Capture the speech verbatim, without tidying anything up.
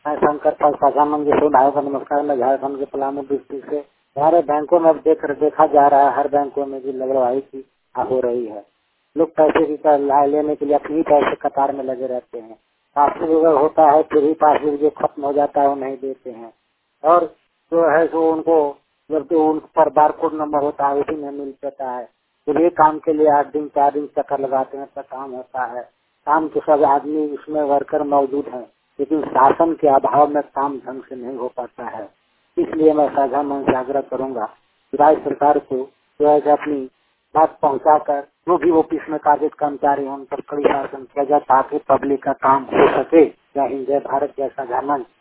मैं शंकर पाल साझा मंदिर से भाई का नमस्कार। मैं झारखंड के पलामू डिस्ट्रिक्ट से। हमारे बैंकों में अब देख देखा जा रहा है, हर बैंकों में भी लापरवाही की हो रही है। लोग पैसे की लाभ लेने के लिए अपनी पैसे कतार में लगे रहते हैं। पासबुक वगैरह होता है, फिर भी पासबुक जो खत्म हो जाता है वो नहीं देते हैं। और जो है सो उनको जब तो उन पर बारकोड नंबर होता है उसी में मिल पाता है। फिर ये काम के लिए आठ दिन चार दिन चक्कर लगाते हैं तब काम होता है। काम तो सब आदमी उसमें वर्कर मौजूद हैं, लेकिन शासन के अभाव में काम ढंग से नहीं हो पाता है। इसलिए मैं साझा मन से आग्रह करूंगा कि राज्य सरकार को जो है कि अपनी बात पहुंचाकर जो भी ऑफिस में कार्यरत कर्मचारी हैं उन पर कड़ी शासन किया जाए ताकि पब्लिक का काम हो सके। जय हिंद, जय भारत, जय साझा मंच।